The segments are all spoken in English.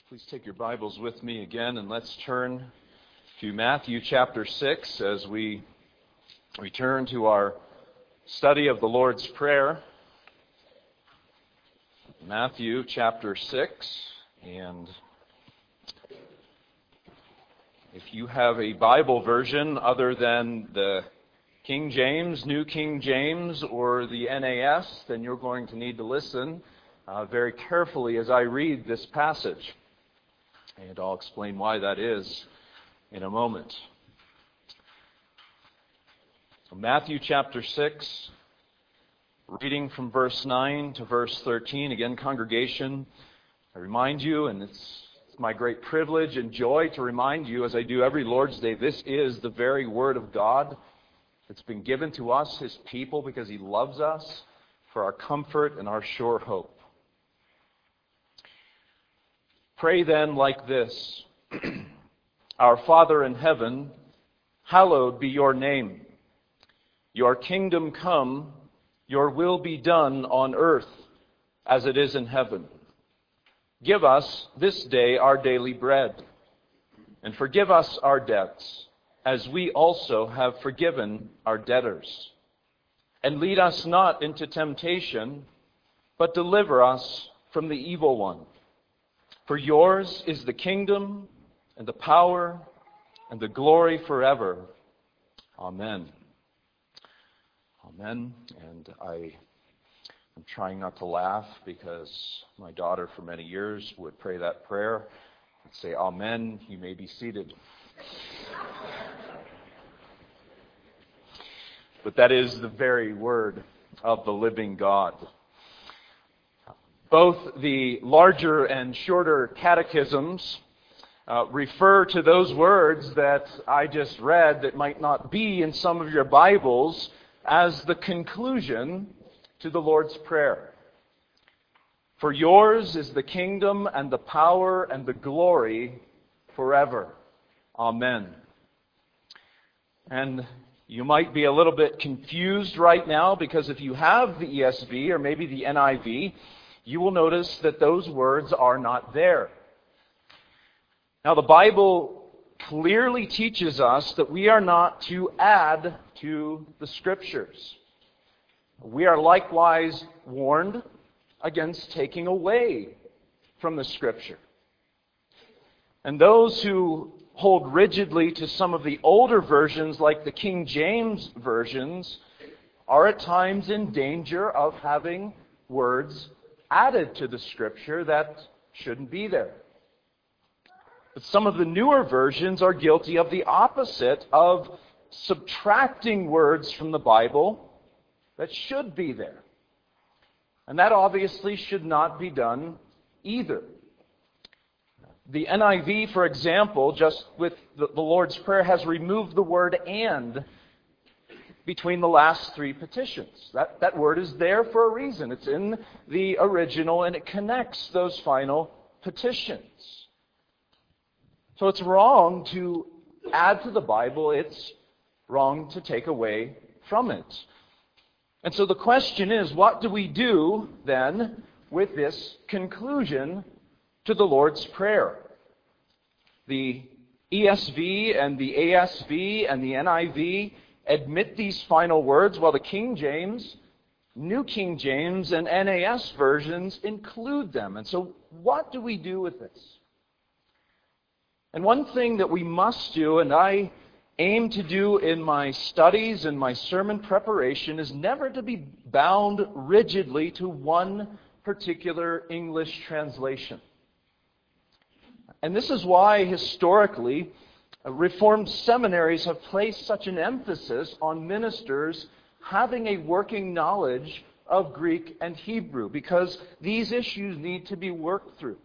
Please take your Bibles with me again and let's turn to Matthew chapter 6 as we return to our study of the Lord's Prayer. Matthew chapter 6, and if you have a Bible version other than the King James, New King James, or the NAS, then you're going to need to listen very carefully as I read this passage. And I'll explain why that is in a moment. So Matthew chapter 6, reading from verse 9 to verse 13. Again, congregation, I remind you, and it's my great privilege and joy to remind you, as I do every Lord's Day, this is the very Word of God. It's been given to us, His people, because He loves us for our comfort and our sure hope. Pray then like this: Our Father in heaven, hallowed be your name. Your kingdom come, your will be done on earth as it is in heaven. Give us this day our daily bread, and forgive us our debts, as we also have forgiven our debtors. And lead us not into temptation, but deliver us from the evil one. For yours is the kingdom, and the power, and the glory forever. Amen. Amen. And I'm trying not to laugh because my daughter for many years would pray that prayer and say, Amen. You may be seated. But that is the very word of the living God. Both the larger and shorter catechisms refer to those words that I just read that might not be in some of your Bibles as the conclusion to the Lord's Prayer. For yours is the kingdom and the power and the glory forever. Amen. And you might be a little bit confused right now because if you have the ESV or maybe the NIV, you will notice that those words are not there. Now, the Bible clearly teaches us that we are not to add to the Scriptures. We are likewise warned against taking away from the Scripture. And those who hold rigidly to some of the older versions, like the King James versions, are at times in danger of having words added to the Scripture that shouldn't be there. But some of the newer versions are guilty of the opposite, of subtracting words from the Bible that should be there. And that obviously should not be done either. The NIV, for example, just with the Lord's Prayer, has removed the word "and" between the last three petitions. That word is there for a reason. It's in the original and it connects those final petitions. So it's wrong to add to the Bible. It's wrong to take away from it. And so the question is, what do we do then with this conclusion to the Lord's Prayer? The ESV and the ASV and the NIV admit these final words, while the King James, New King James, and NAS versions include them. And so what do we do with this? And one thing that we must do, and I aim to do in my studies and my sermon preparation, is never to be bound rigidly to one particular English translation. And this is why, historically, Reformed seminaries have placed such an emphasis on ministers having a working knowledge of Greek and Hebrew, because these issues need to be worked through.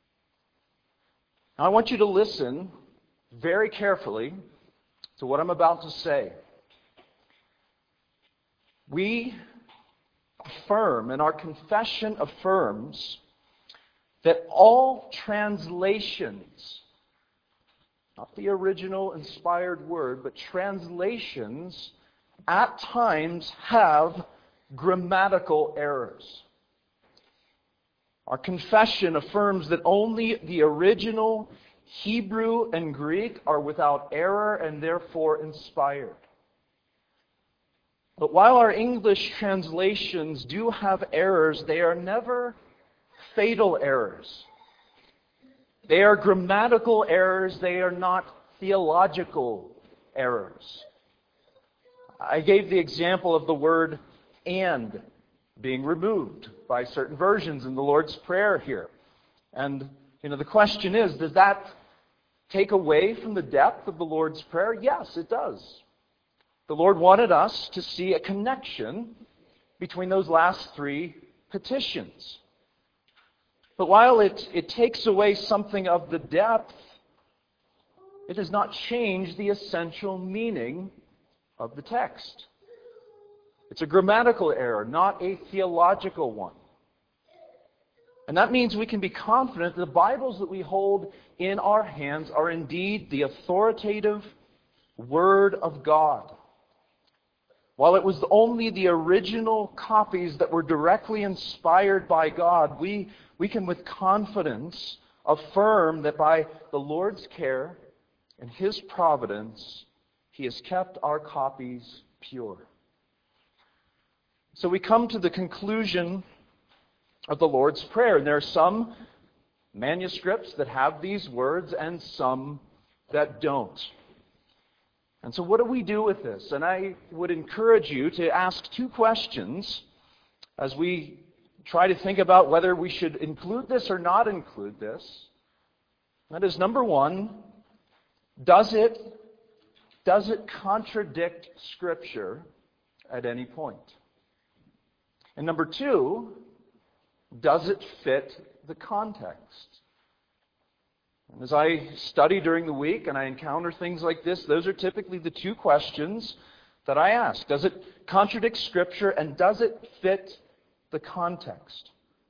Now, I want you to listen very carefully to what I'm about to say. We affirm, and our confession affirms, that all translations, not the original inspired word, but translations at times have grammatical errors. Our confession affirms that only the original Hebrew and Greek are without error and therefore inspired. But while our English translations do have errors, they are never fatal errors. They are grammatical errors. They are not theological errors. I gave the example of the word "and" being removed by certain versions in the Lord's Prayer here. And, the question is, does that take away from the depth of the Lord's Prayer? Yes, it does. The Lord wanted us to see a connection between those last three petitions. But while it takes away something of the depth, it does not change the essential meaning of the text. It's a grammatical error, not a theological one. And that means we can be confident that the Bibles that we hold in our hands are indeed the authoritative Word of God. While it was only the original copies that were directly inspired by God, we can with confidence affirm that by the Lord's care and His providence, He has kept our copies pure. So we come to the conclusion of the Lord's Prayer. And there are some manuscripts that have these words and some that don't. And so what do we do with this? And I would encourage you to ask two questions as we try to think about whether we should include this or not include this. That is, number one, does it contradict Scripture at any point? And number two, does it fit the context? And as I study during the week and I encounter things like this, those are typically the two questions that I ask. Does it contradict Scripture, and does it fit the context?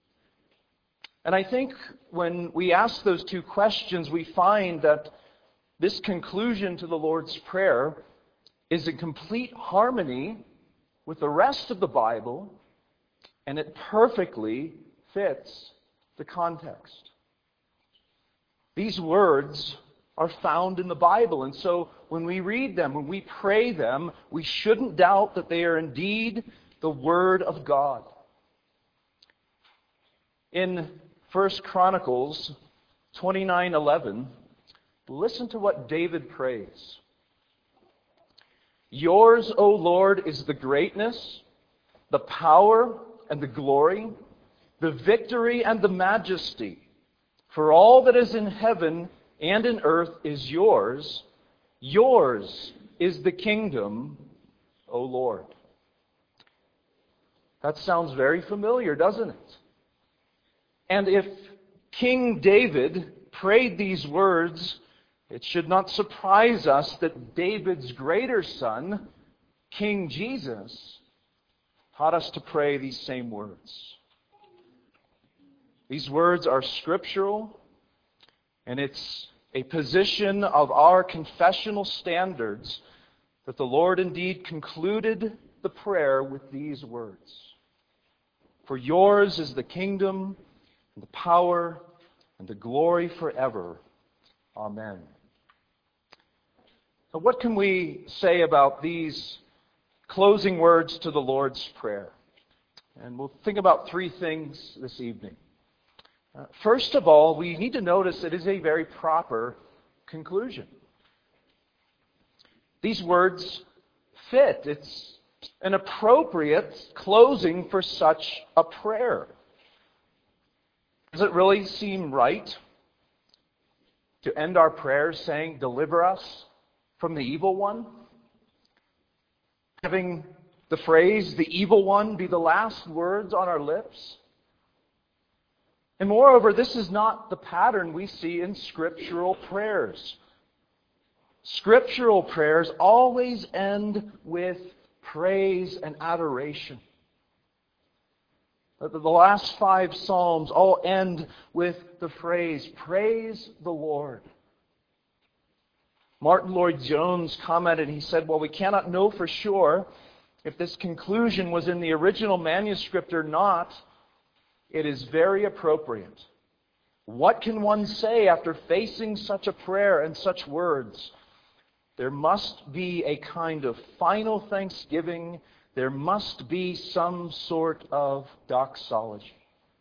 And I think when we ask those two questions, we find that this conclusion to the Lord's Prayer is in complete harmony with the rest of the Bible, and it perfectly fits the context. These words are found in the Bible, and so when we read them, when we pray them, we shouldn't doubt that they are indeed the Word of God. In 1 Chronicles 29:11, listen to what David prays. Yours, O Lord, is the greatness, the power and the glory, the victory and the majesty. For all that is in heaven and in earth is yours. Yours is the kingdom, O Lord. That sounds very familiar, doesn't it? And if King David prayed these words, it should not surprise us that David's greater son, King Jesus, taught us to pray these same words. These words are scriptural, and it's a position of our confessional standards that the Lord indeed concluded the prayer with these words. For yours is the kingdom, and the power, and the glory forever. Amen. So what can we say about these closing words to the Lord's Prayer? And we'll think about three things this evening. First of all, we need to notice it is a very proper conclusion. These words fit. It's an appropriate closing for such a prayer. Does it really seem right to end our prayers saying, "Deliver us from the evil one"? Having the phrase, "the evil one," be the last words on our lips? And moreover, this is not the pattern we see in scriptural prayers. Scriptural prayers always end with praise and adoration. The last 5 Psalms all end with the phrase, "Praise the Lord." Martin Lloyd-Jones commented, he said, "Well, we cannot know for sure if this conclusion was in the original manuscript or not. it is very appropriate. What can one say after facing such a prayer and such words? There must be a kind of final thanksgiving. There must be some sort of doxology.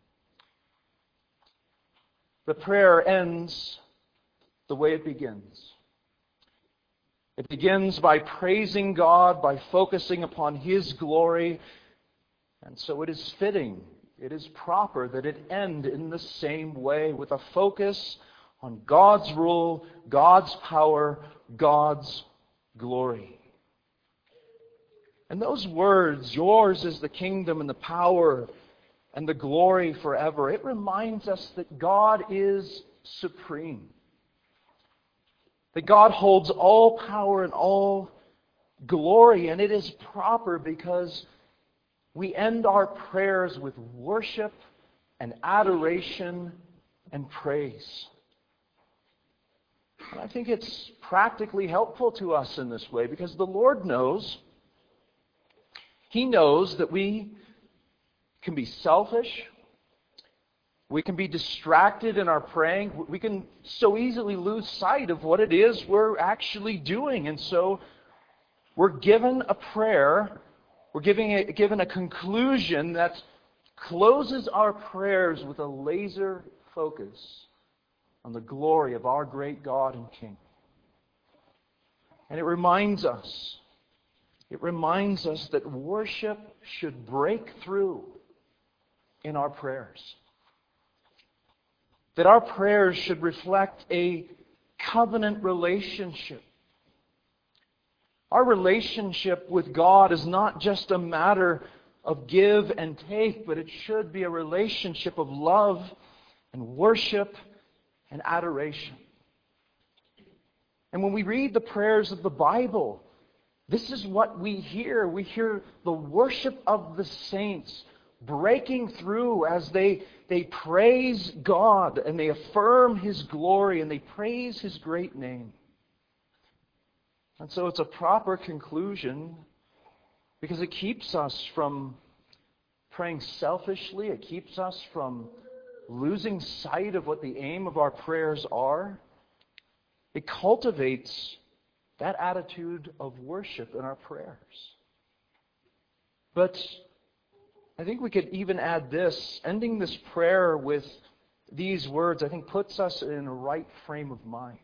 The prayer ends the way it begins. It begins by praising God, by focusing upon His glory. And so it is fitting, it is proper that it end in the same way, with a focus on God's rule, God's power, God's glory. And those words, yours is the kingdom and the power and the glory forever, it reminds us that God is supreme. That God holds all power and all glory, and it is proper because we end our prayers with worship and adoration and praise. And I think it's practically helpful to us in this way because the Lord knows. He knows that we can be selfish. We can be distracted in our praying. We can so easily lose sight of what it is we're actually doing. And so we're given a prayer, we're given a conclusion that closes our prayers with a laser focus on the glory of our great God and King. And it reminds us that worship should break through in our prayers. That our prayers should reflect a covenant relationship. Our relationship with God is not just a matter of give and take, but it should be a relationship of love and worship and adoration. And when we read the prayers of the Bible, this is what we hear. We hear the worship of the saints breaking through as they praise God and they affirm His glory and they praise His great name. And so it's a proper conclusion because it keeps us from praying selfishly. It keeps us from losing sight of what the aim of our prayers are. It cultivates that attitude of worship in our prayers. But I think we could even add this. Ending this prayer with these words, I think, puts us in a right frame of mind.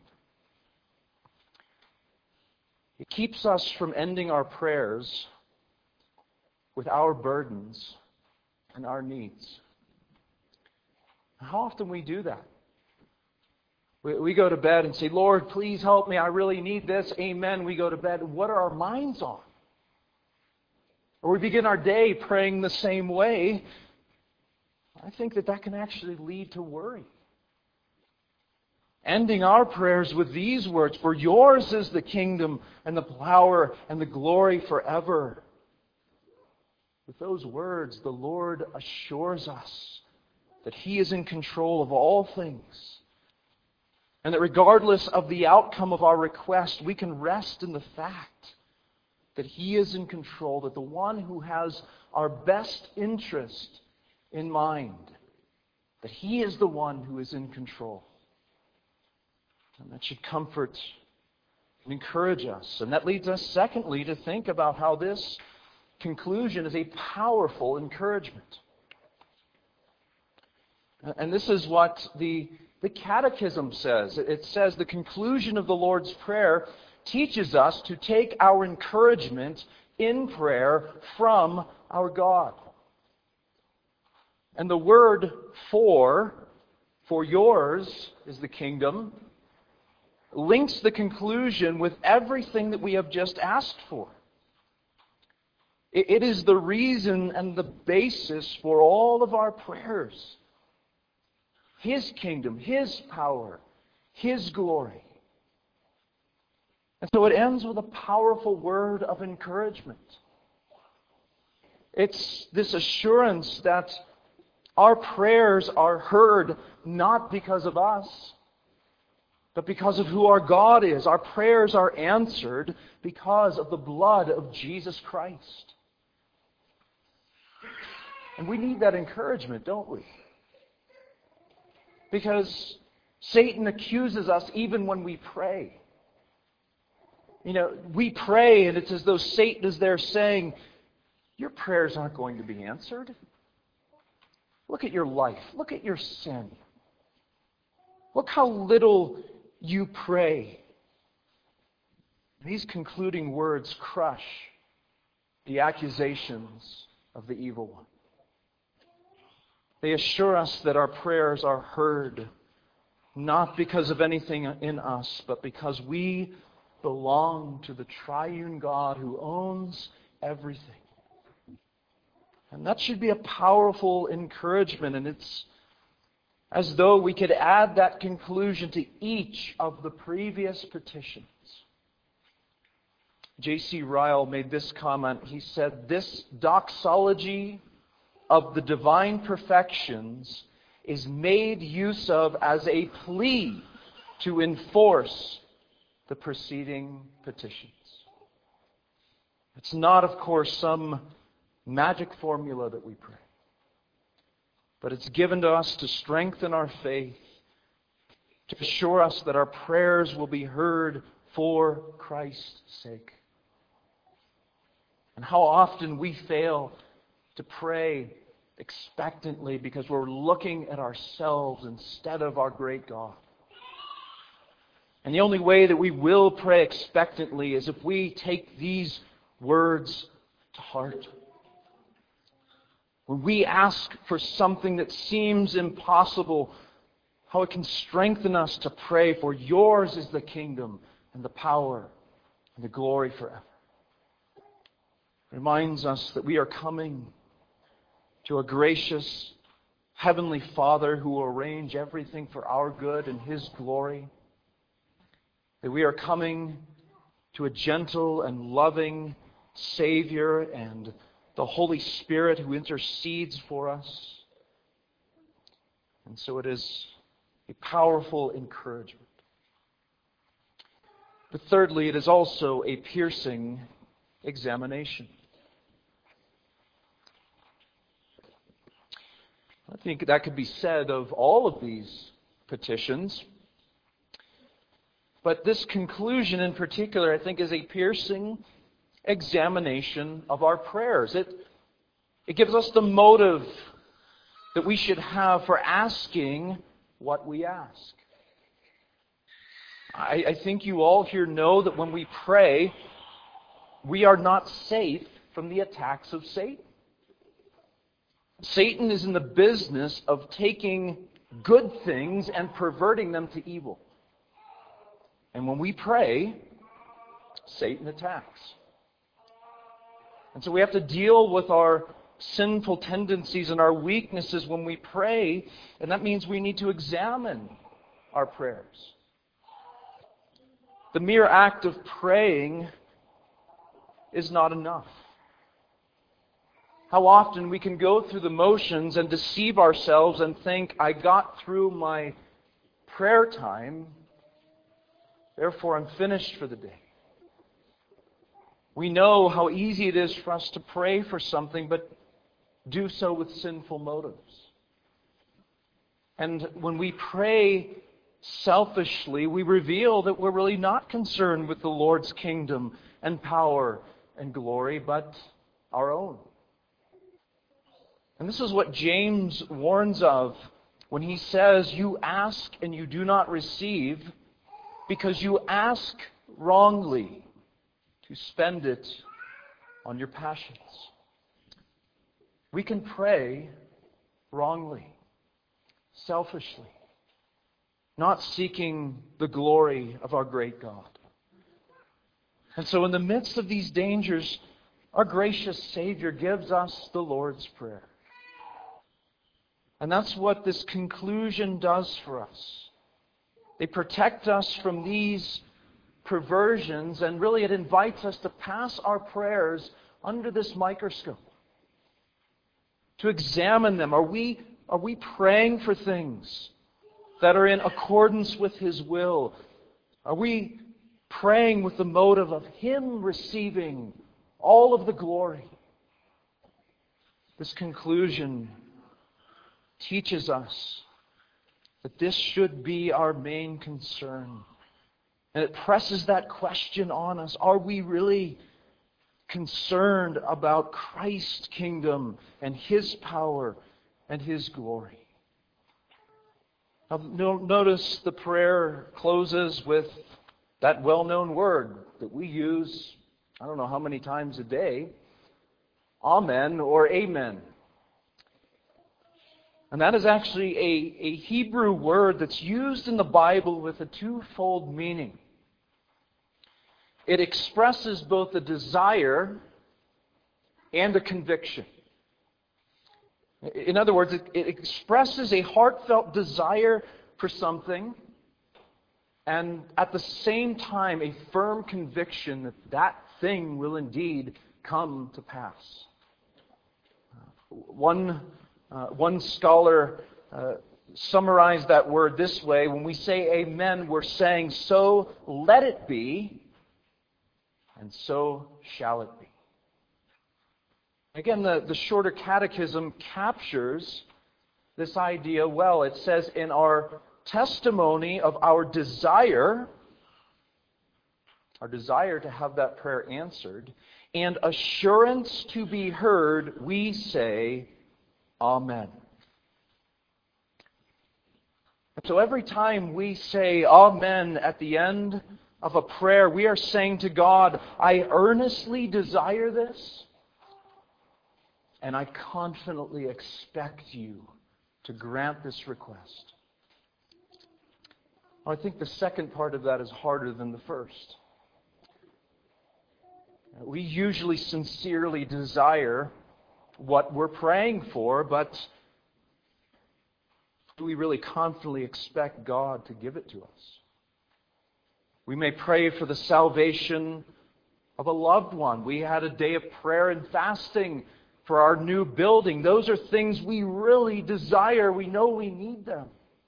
It keeps us from ending our prayers with our burdens and our needs. How often we do that? We go to bed and say, Lord, please help me. I really need this. Amen. We go to bed. What are our minds on? Or we begin our day praying the same way. I think that can actually lead to worry. Ending our prayers with these words, for yours is the kingdom and the power and the glory forever. With those words, the Lord assures us that He is in control of all things. And that regardless of the outcome of our request, we can rest in the fact that He is in control, that the one who has our best interest in mind, that He is the one who is in control. And that should comfort and encourage us. And that leads us, secondly, to think about how this conclusion is a powerful encouragement. And this is what the Catechism says. It says the conclusion of the Lord's Prayer teaches us to take our encouragement in prayer from our God. And the word for yours is the kingdom, links the conclusion with everything that we have just asked for. It is the reason and the basis for all of our prayers. His kingdom, His power, His glory. And so it ends with a powerful word of encouragement. It's this assurance that our prayers are heard not because of us, but because of who our God is. Our prayers are answered because of the blood of Jesus Christ. And we need that encouragement, don't we? Because Satan accuses us even when we pray. We pray and it's as though Satan is there saying, your prayers aren't going to be answered. Look at your life. Look at your sin. Look how little you pray. These concluding words crush the accusations of the evil one. They assure us that our prayers are heard, not because of anything in us, but because we belong to the triune God who owns everything. And that should be a powerful encouragement, and it's as though we could add that conclusion to each of the previous petitions. J.C. Ryle made this comment. He said, "This doxology of the divine perfections is made use of as a plea to enforce the preceding petitions." It's not, of course, some magic formula that we pray, but it's given to us to strengthen our faith, to assure us that our prayers will be heard for Christ's sake. And how often we fail to pray expectantly because we're looking at ourselves instead of our great God. And the only way that we will pray expectantly is if we take these words to heart. When we ask for something that seems impossible, how it can strengthen us to pray, for yours is the kingdom and the power and the glory forever. It reminds us that we are coming to a gracious Heavenly Father who will arrange everything for our good and His glory. That we are coming to a gentle and loving Savior and the Holy Spirit who intercedes for us. And so it is a powerful encouragement. But thirdly, it is also a piercing examination. I think that could be said of all of these petitions. But this conclusion in particular, I think, is a piercing examination of our prayers. It gives us the motive that we should have for asking what we ask. I think you all here know that when we pray, we are not safe from the attacks of Satan. Satan is in the business of taking good things and perverting them to evil. And when we pray, Satan attacks. And so we have to deal with our sinful tendencies and our weaknesses when we pray, and that means we need to examine our prayers. The mere act of praying is not enough. How often we can go through the motions and deceive ourselves and think, I got through my prayer time, therefore I'm finished for the day. We know how easy it is for us to pray for something, but do so with sinful motives. And when we pray selfishly, we reveal that we're really not concerned with the Lord's kingdom and power and glory, but our own. And this is what James warns of when he says, you ask and you do not receive because you ask wrongly to spend it on your passions. We can pray wrongly, selfishly, not seeking the glory of our great God. And so in the midst of these dangers, our gracious Savior gives us the Lord's Prayer. And that's what this conclusion does for us. They protect us from these perversions, and really it invites us to pass our prayers under this microscope. To examine them. Are we praying for things that are in accordance with His will? Are we praying with the motive of Him receiving all of the glory? This conclusion teaches us that this should be our main concern. And it presses that question on us. Are we really concerned about Christ's kingdom and His power and His glory? Now, notice the prayer closes with that well-known word that we use, I don't know how many times a day, Amen or Amen. And that is actually a Hebrew word that's used in the Bible with a twofold meaning. It expresses both a desire and a conviction. In other words, it expresses a heartfelt desire for something, and at the same time, a firm conviction that that thing will indeed come to pass. One scholar summarized that word this way: when we say amen, we're saying, so let it be, and so shall it be. Again, the Shorter Catechism captures this idea well. It says, in our testimony of our desire to have that prayer answered, and assurance to be heard, we say, Amen. And so every time we say Amen at the end of a prayer, we are saying to God, I earnestly desire this, and I confidently expect you to grant this request. I think the second part of that is harder than the first. We usually sincerely desire what we're praying for, but do we really confidently expect God to give it to us? We may pray for the salvation of a loved one. We had a day of prayer and fasting for our new building. Those are things we really desire. We know we need them.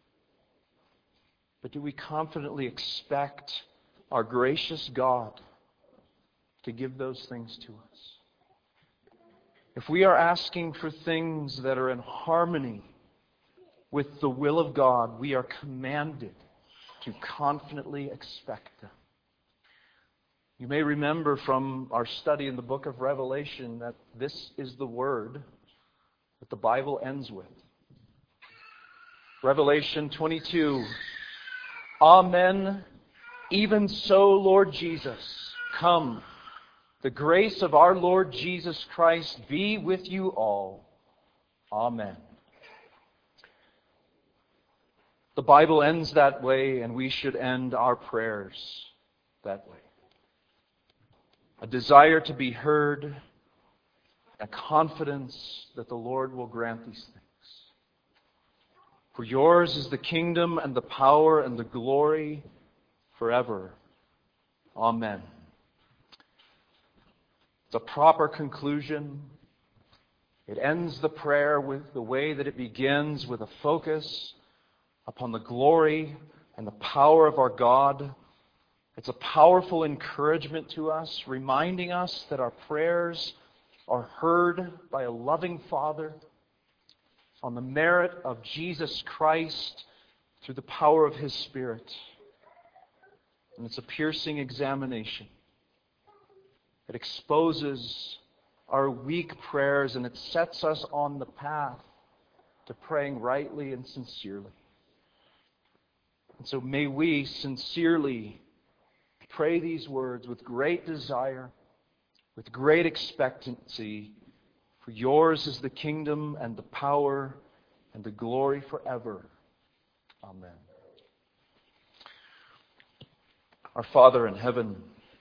But do we confidently expect our gracious God to give those things to us? If we are asking for things that are in harmony with the will of God, we are commanded to confidently expect them. You may remember from our study in the book of Revelation that this is the word that the Bible ends with. Revelation 22. Amen. Even so, Lord Jesus, come. The grace of our Lord Jesus Christ be with you all. Amen. The Bible ends that way, and we should end our prayers that way. A desire to be heard, a confidence that the Lord will grant these things. For yours is the kingdom and the power and the glory forever. Amen. It's a proper conclusion. It ends the prayer with the way that it begins, with a focus upon the glory and the power of our God. It's a powerful encouragement to us, reminding us that our prayers are heard by a loving Father on the merit of Jesus Christ through the power of His Spirit. And it's a piercing examination. It exposes our weak prayers, and it sets us on the path to praying rightly and sincerely. And so may we sincerely pray these words with great desire, with great expectancy, for yours is the kingdom and the power and the glory forever. Amen. Our Father in heaven,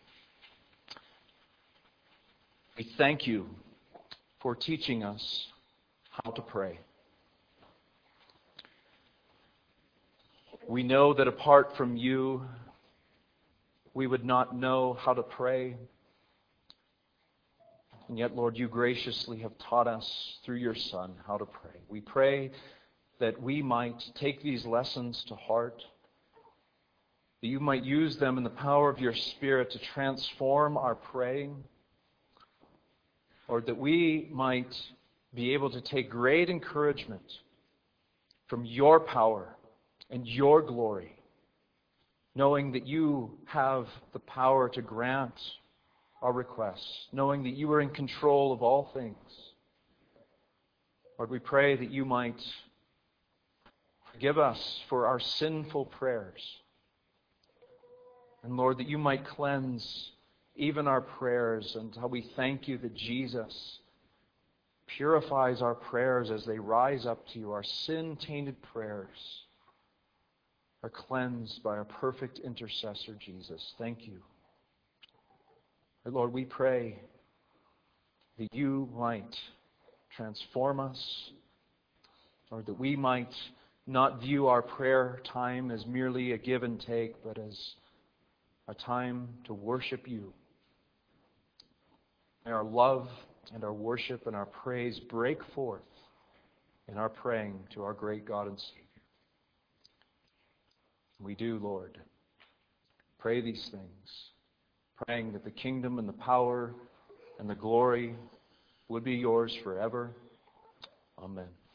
we thank you for teaching us how to pray. We know that apart from you, we would not know how to pray. And yet, Lord, you graciously have taught us through your Son how to pray. We pray that we might take these lessons to heart, that you might use them in the power of your Spirit to transform our praying, or that we might be able to take great encouragement from your power and your glory, knowing that you have the power to grant our requests, knowing that you are in control of all things. Lord, we pray that you might forgive us for our sinful prayers. And Lord, that you might cleanse even our prayers, and how we thank you that Jesus purifies our prayers as they rise up to you. Our sin-tainted prayers are cleansed by our perfect intercessor, Jesus. Thank you. And Lord, we pray that you might transform us, or that we might not view our prayer time as merely a give and take, but as a time to worship you. May our love and our worship and our praise break forth in our praying to our great God and Savior. We do, Lord, pray these things, praying that the kingdom and the power and the glory would be yours forever. Amen.